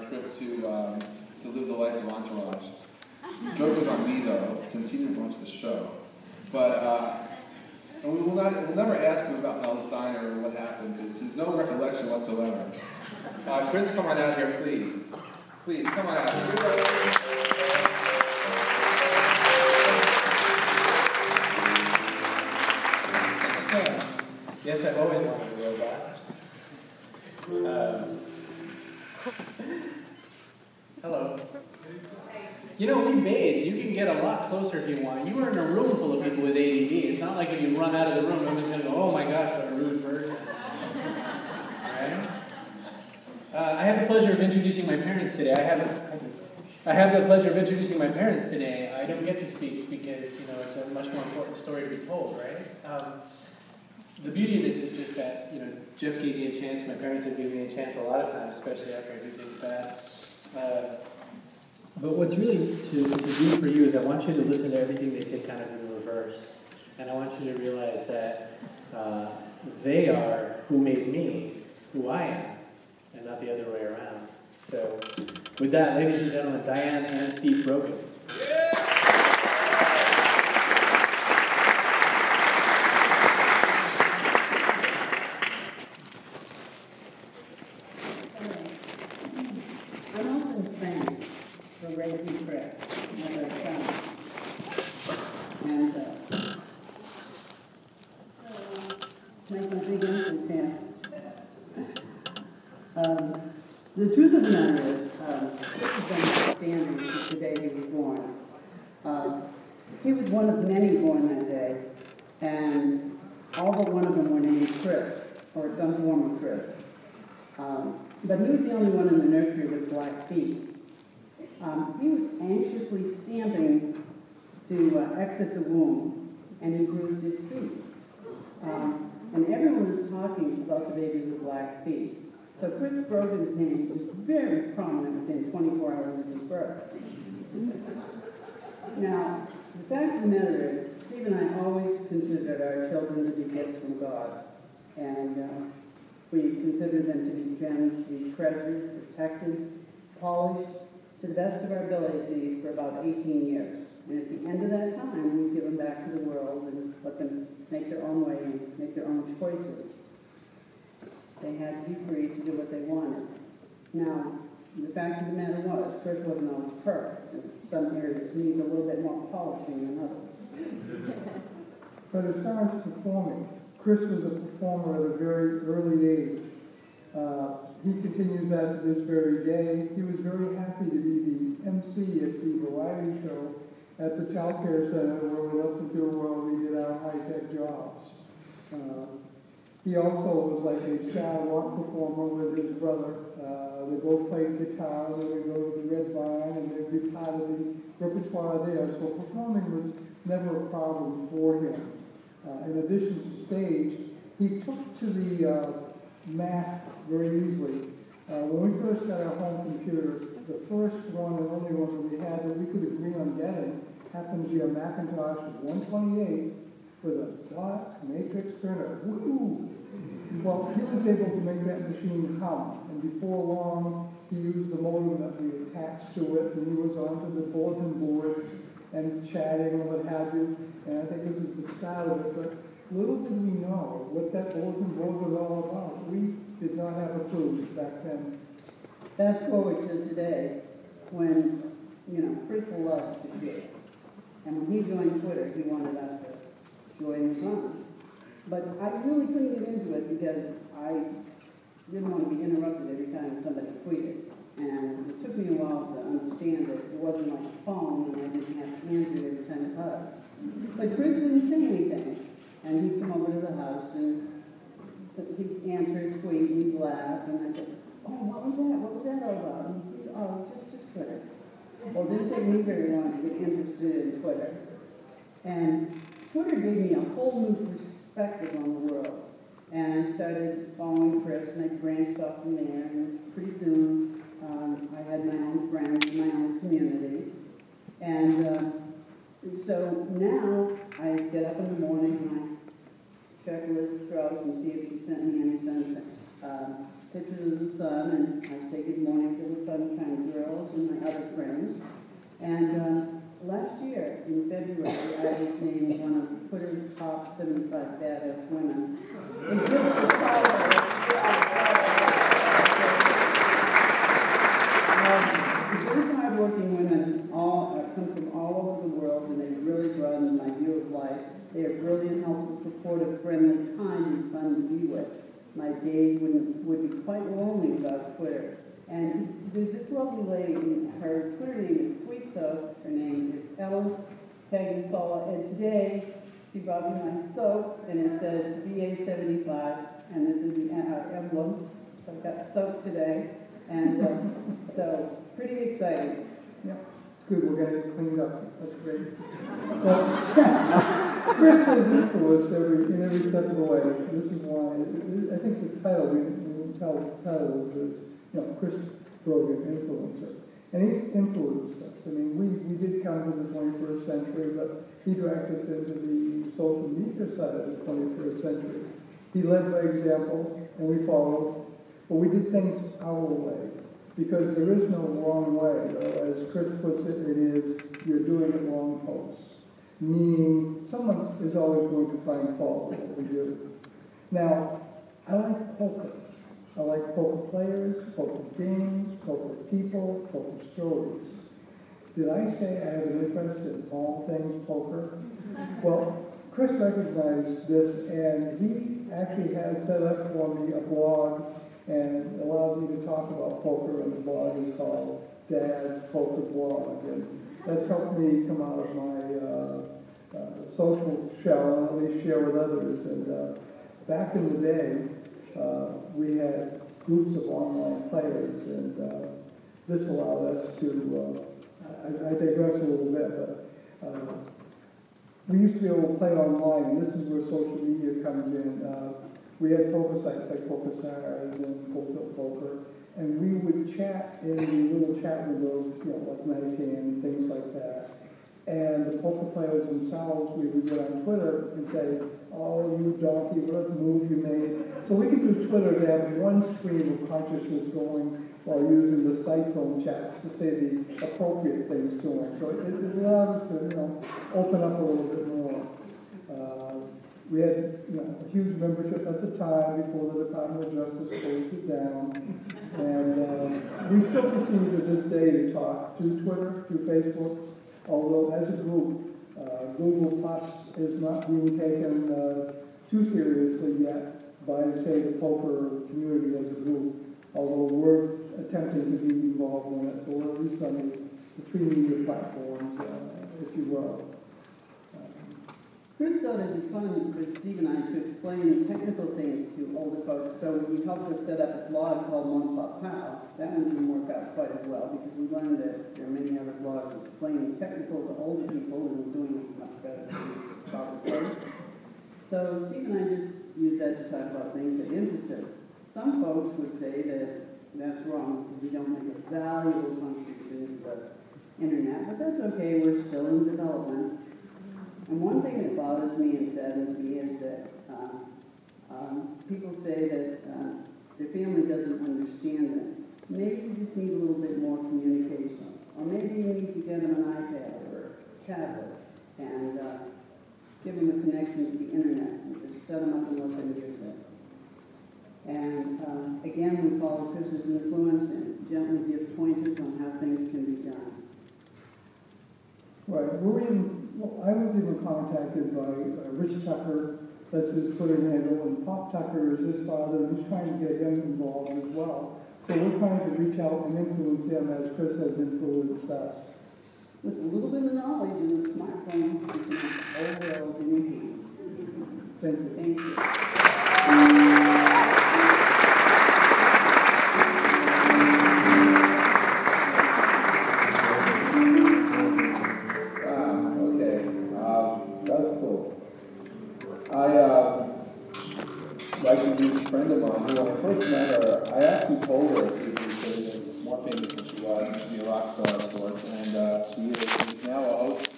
trip to live the life of Entourage. The joke was on me, though, since he didn't watch the show. But, and we'll never ask him about Mel's Diner or what happened, because there's no recollection whatsoever. Chris, come on out here, please. Please, come on out here. Yes, I've always wanted a robot. Hello. You know, we bathe. You can get a lot closer if you want. You were in a room full of people with ADD. It's not like if you run out of the room, everyone's going to go, oh my gosh, what a rude person. Right? I have the pleasure of introducing my parents today. I have the pleasure of introducing my parents today. I don't get to speak because, you know, it's a much more important story to be told, right? The beauty of this is just that, you know, Jeff gave me a chance, my parents have given me a chance a lot of times, especially after I do things bad. But what's really to do for you is I want you to listen to everything they say kind of in reverse. And I want you to realize that they are who made me, who I am, and not the other way around. So with that, ladies and gentlemen, Diane and Steve Brogan. The truth of the matter is, Chris has been standing since the day he was born. He was one of many born that day, and all but one of them were named Chris, or some form of Chris. But he was the only one in the nursery with black feet. He was anxiously stamping to exit the womb, and he bruised his feet. And everyone was talking about the baby with black feet. So Chris Brogan's name was very prominent within 24 hours of his birth. Now, the fact of the matter is, Steve and I always considered our children to be gifts from God. And we considered them to be gems, to be treasured, protected, polished, to the best of our abilities for about 18 years. And at the end of that time, we give them back to the world and let them make their own way and make their own choices. They had to be free to do what they wanted. Now, the fact of the matter was, Chris wasn't always perfect. In some areas, needed a little bit more polishing than others. But as far as performing, Chris was a performer at a very early age. He continues that to this very day. He was very happy to be the MC at the variety show at the Child Care Center where we went to do where we did our high-tech jobs. He also was like a star rock performer with his brother. They both played guitar, they would go to the Red Barn, and they'd be part of the repertoire there. So performing was never a problem for him. In addition to stage, he took to the math very easily. When we first got our home computer, the first one and only one that we had that we could agree on getting happened to be a Macintosh 128 with a dot matrix printer. Woohoo! Well, he was able to make that machine hum, and before long, he used the modem that we attached to it, and he was onto the bulletin boards and chatting and what have you, and I think this is the start of it, but little did we know what that bulletin board was all about. We did not have a clue back then. Fast forward to today, when, you know, Chris loves to share. And when he joined Twitter, he wanted us to join the fun. But I really couldn't get into it because I didn't want to be interrupted every time somebody tweeted. And it took me a while to understand that it wasn't like a phone and I didn't have to answer it every time it buzzed. But Chris didn't say anything. And he'd come over to the house and he'd answer a tweet and he'd laugh. And I'd go, oh, what was that? What was that all about? And he'd, oh, just Twitter. Well, it didn't take me very long to get interested in Twitter. And Twitter gave me a whole new perspective on the world. And I started following Chris, and I branched off from there. And pretty soon, I had my own friends, my own community. And so now, I get up in the morning and I check Liz Strauss and see if she sent me any pictures of the sun, and I say good morning to the Sunshine Girls and my other friends. And last year, in February, I was named one of Twitter's top 75 badass women. And just to follow, these hardworking women all come from all over the world, and they really broaden my view of life. They are brilliant, helpful, supportive, friendly, kind, and fun to be with. My days would be quite lonely without Twitter. And there's this lovely lady, her Twitter name is Sweet Soap, her name is Ella Pagnosola, and today she brought me my soap, and it says BA75, and this is our emblem. So I've got soap today, and so pretty exciting. Yeah, it's good, we're getting it cleaned up, that's great. Well, Chris has influenced in every step of the way. This is why, I think the title, we can tell the title is, Chris Brogan, influencer. And he's influenced us. I mean, we did come to the 21st century, but he dragged us into the social media side of the 21st century. He led by example, and we followed, but we did things our way. Because there is no wrong way. As Chris puts it, it is, you're doing it wrong posts. Meaning, someone is always going to find fault with what we do. Now, I like poker. I like poker players, poker games, poker people, poker stories. Did I say I have an interest in all things poker? Well, Chris recognized this, and he actually had set up for me a blog and allowed me to talk about poker, and the blog is called Dad's Poker Blog. And that's helped me come out of my social shell and at least share with others. And back in the day, we had groups of online players, and this allowed us to, I digress a little bit, but we used to be able to play online, and this is where social media comes in. We had poker sites like PokerStars and Poker, and we would chat in the little chat windows, like Medicaid and things like that. And the poker players themselves, we would get on Twitter and say, "Oh, you donkey, what a move you made." So we could use Twitter to have one stream of consciousness going while using the site's own chats to say the appropriate things to them. So it allowed us to, open up a little bit more. We had, a huge membership at the time before the Department of Justice closed it down. And we still continue to this day to talk through Twitter, through Facebook, although as a group, Google Plus is not being taken too seriously yet by, say, the poker community as a group, although we're attempting to be involved in it. So we're at least on the three media platforms, if you will. Chris thought it'd be fun for Steve and I to explain technical things to older folks, so he helped us set up a blog called Mon Pop Pow. That one didn't work out quite as well, because we learned that there are many other blogs explaining technical to older people and doing it much better than probably. So Steve and I just used that to talk about things that interest us. Some folks would say that that's wrong, because we don't make a valuable contribution to the internet, but that's okay, we're still in development. And one thing that bothers me and saddens me is that people say that their family doesn't understand them. Maybe you just need a little bit more communication. Or maybe you need to get them an iPad or a tablet and give them a connection to the internet and just set them up and let them use it. And again, we follow Chris's influence and gently give pointers on how things can be done. Right. I was even contacted by Rich Tucker, that's his Twitter handle, and Pop Tucker is his father, and he's trying to get him involved as well. So we're trying to reach out and influence him as Chris has influenced us. With a little bit of knowledge and a smartphone, you can have the whole world in your hands. Thank you. Thank you. That's cool. Like a new friend of mine, who when I first met her, I actually told her she was more famous than she was, and she'd be a rock star of sorts, and she is now a host